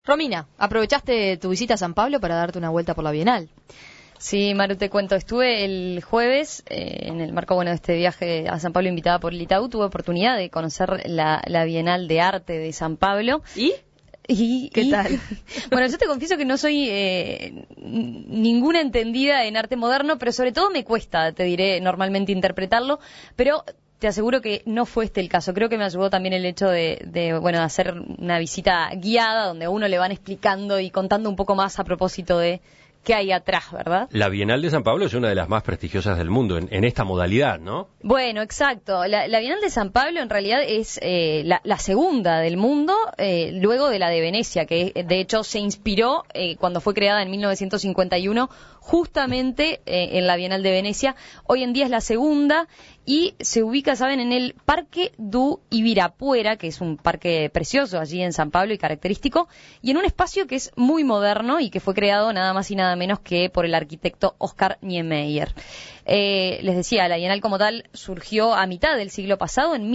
Romina, ¿aprovechaste tu visita a San Pablo para darte una vuelta por la Bienal? Sí, Maru, te cuento. Estuve el jueves, en el marco de este viaje a San Pablo invitada por el Itaú. Tuve oportunidad de conocer la Bienal de Arte de San Pablo. ¿Y qué tal? Bueno, yo te confieso que no soy ninguna entendida en arte moderno, pero sobre todo me cuesta, te diré, normalmente interpretarlo, pero te aseguro que no fue este el caso. Creo que me ayudó también el hecho de hacer una visita guiada donde a uno le van explicando y contando un poco más a propósito de qué hay atrás, ¿verdad? La Bienal de San Pablo es una de las más prestigiosas del mundo en esta modalidad, ¿no? Bueno, exacto. La Bienal de San Pablo en realidad es la segunda del mundo, luego de la de Venecia, que de hecho se inspiró cuando fue creada en 1951 justamente en la Bienal de Venecia. Hoy en día es la segunda y se ubica, ¿saben?, en el Parque du Ibirapuera, que es un parque precioso allí en San Pablo y característico, y en un espacio que es muy moderno y que fue creado nada más y nada menos que por el arquitecto Oscar Niemeyer. Les decía, la Bienal como tal surgió a mitad del siglo pasado, en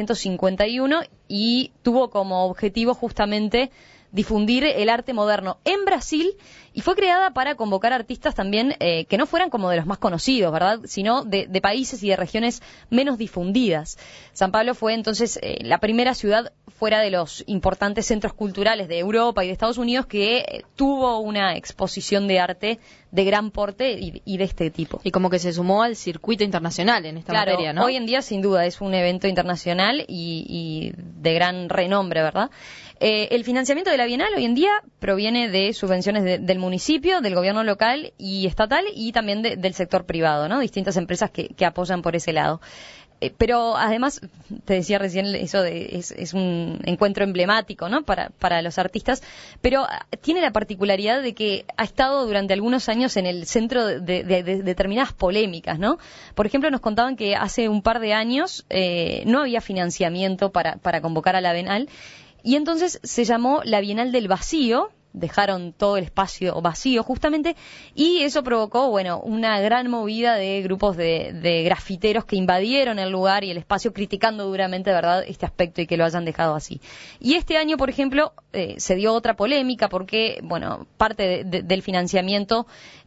1951, y tuvo como objetivo justamente difundir el arte moderno en Brasil, y fue creada para convocar artistas también que no fueran como de los más conocidos, ¿verdad?, sino de países y de regiones menos difundidas. San Pablo fue entonces la primera ciudad fuera de los importantes centros culturales de Europa y de Estados Unidos que tuvo una exposición de arte de gran porte y de este tipo. Y como que se sumó al circuito internacional en esta materia, ¿no? Hoy en día sin duda es un evento internacional y de gran renombre, ¿verdad? El financiamiento de la Bienal hoy en día proviene de subvenciones del municipio, del gobierno local y estatal, y también del sector privado, ¿no? Distintas empresas que apoyan por ese lado. Pero además, te decía recién, eso es un encuentro emblemático, ¿no?, para los artistas, pero tiene la particularidad de que ha estado durante algunos años en el centro de determinadas polémicas, ¿no? Por ejemplo, nos contaban que hace un par de años no había financiamiento para convocar a la Bienal, y entonces se llamó la Bienal del Vacío. Dejaron todo el espacio vacío justamente, y eso provocó, bueno, una gran movida de grupos de grafiteros que invadieron el lugar y el espacio, criticando duramente, ¿verdad?, este aspecto y que lo hayan dejado así. Y este año, por ejemplo, se dio otra polémica porque, bueno, parte del financiamiento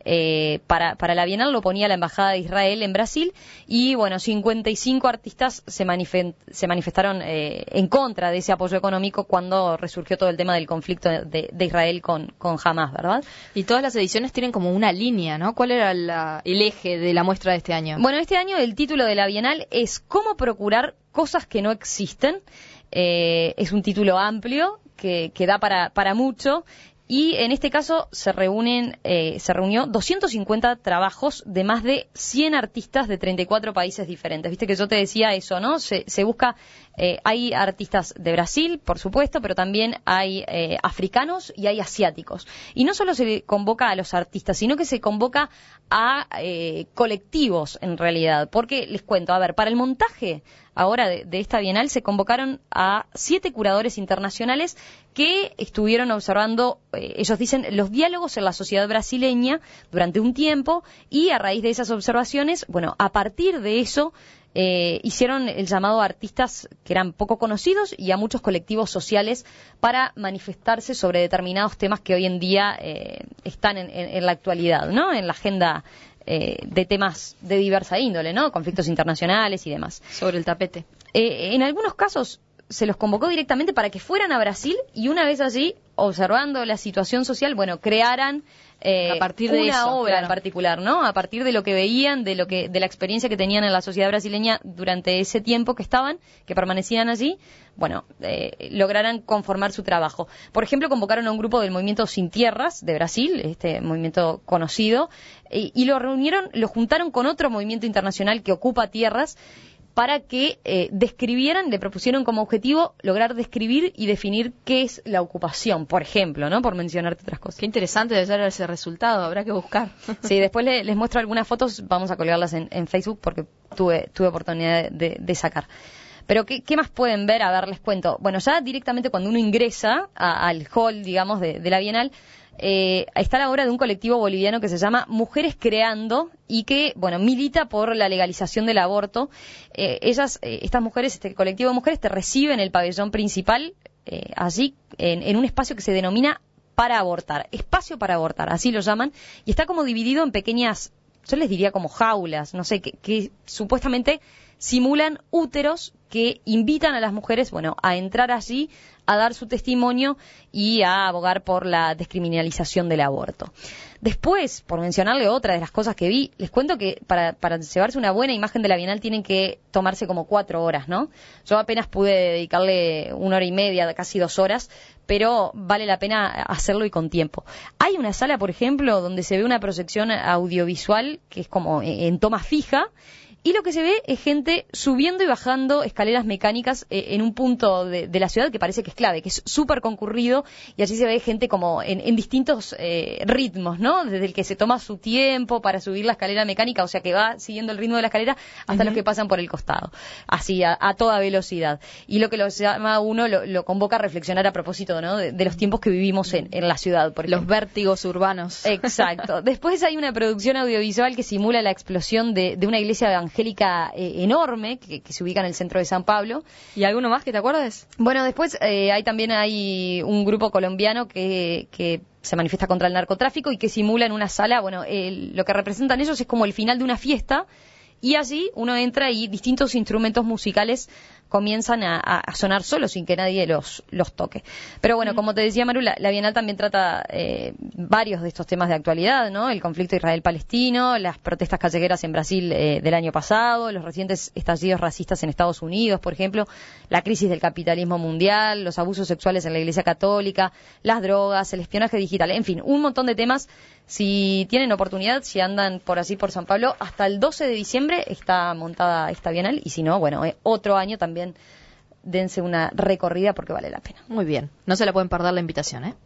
para la Bienal lo ponía la Embajada de Israel en Brasil, y bueno, 55 artistas se manifestaron en contra de ese apoyo económico cuando resurgió todo el tema del conflicto de Israel con Hamás, ¿verdad? Y todas las ediciones tienen como una línea, ¿no? ¿Cuál era el eje de la muestra de este año? Bueno, este año el título de la Bienal es ¿Cómo procurar cosas que no existen? Es un título amplio que da para mucho. Y en este caso se reunió 250 trabajos de más de 100 artistas de 34 países diferentes. Viste que yo te decía eso, ¿no? Se busca, hay artistas de Brasil, por supuesto, pero también hay africanos y hay asiáticos. Y no solo se convoca a los artistas, sino que se convoca a colectivos, en realidad. Porque, les cuento, a ver, para el montaje ahora de esta Bienal se convocaron a 7 curadores internacionales que estuvieron observando, ellos dicen, los diálogos en la sociedad brasileña durante un tiempo, y a raíz de esas observaciones, bueno, a partir de eso hicieron el llamado a artistas que eran poco conocidos y a muchos colectivos sociales para manifestarse sobre determinados temas que hoy en día están en la actualidad, ¿no?, en la agenda de temas de diversa índole, ¿no?, conflictos internacionales y demás. Sobre el tapete. En algunos casos se los convocó directamente para que fueran a Brasil y una vez allí, observando la situación social, bueno, crearan a partir de una eso, obra, claro, en particular, ¿no? A partir de lo que veían, de la experiencia que tenían en la sociedad brasileña durante ese tiempo que permanecían allí, bueno, lograran conformar su trabajo. Por ejemplo, convocaron a un grupo del movimiento Sin Tierras de Brasil, este movimiento conocido, y lo juntaron con otro movimiento internacional que ocupa tierras, para que describieran, le propusieron como objetivo lograr describir y definir qué es la ocupación, por ejemplo, ¿no?, por mencionarte otras cosas. Qué interesante debe ser ese resultado, habrá que buscar. Sí, después les muestro algunas fotos, vamos a colgarlas en Facebook porque tuve oportunidad de sacar. Pero ¿qué más pueden ver? A ver, les cuento. Bueno, ya directamente cuando uno ingresa al hall, digamos, de la Bienal, está la obra de un colectivo boliviano que se llama Mujeres Creando y que, bueno, milita por la legalización del aborto. Estas mujeres, este colectivo de mujeres, te recibe en el pabellón principal allí en un espacio que se denomina para abortar, espacio para abortar, así lo llaman, y está como dividido en pequeñas, yo les diría como jaulas, no sé, que supuestamente simulan úteros que invitan a las mujeres, bueno, a entrar allí, a dar su testimonio y a abogar por la descriminalización del aborto. Después, por mencionarle otra de las cosas que vi, les cuento que para llevarse una buena imagen de la Bienal tienen que tomarse como 4 horas, ¿no? Yo apenas pude dedicarle 1 hora y media, casi 2 horas, pero vale la pena hacerlo y con tiempo. Hay una sala, por ejemplo, donde se ve una proyección audiovisual que es como en toma fija, y lo que se ve es gente subiendo y bajando escaleras mecánicas en un punto de la ciudad que parece que es clave, que es súper concurrido, y allí se ve gente como en distintos ritmos, ¿no? Desde el que se toma su tiempo para subir la escalera mecánica, o sea que va siguiendo el ritmo de la escalera, hasta los que pasan por el costado, así a toda velocidad. Y lo que lo llama a uno, lo convoca a reflexionar a propósito, ¿no? De los tiempos que vivimos en la ciudad, por ejemplo. Los vértigos urbanos. Exacto. Después hay una producción audiovisual que simula la explosión de una iglesia evangélica enorme que se ubica en el centro de San Pablo. ¿Y alguno más que te acuerdes? Bueno, después hay un grupo colombiano que se manifiesta contra el narcotráfico y que simula en una sala, bueno, lo que representan ellos es como el final de una fiesta, y allí uno entra y distintos instrumentos musicales comienzan a sonar solos sin que nadie los toque. Pero bueno, como te decía Maru, la Bienal también trata varios de estos temas de actualidad, ¿no? El conflicto Israel-Palestino, las protestas callejeras en Brasil del año pasado, los recientes estallidos racistas en Estados Unidos, por ejemplo, la crisis del capitalismo mundial, los abusos sexuales en la Iglesia Católica, las drogas, el espionaje digital, en fin, un montón de temas. Si tienen oportunidad, si andan por San Pablo, hasta el 12 de diciembre está montada esta Bienal, y si no, bueno, otro año también dense una recorrida porque vale la pena. Muy bien, no se la pueden perder la invitación, ¿eh?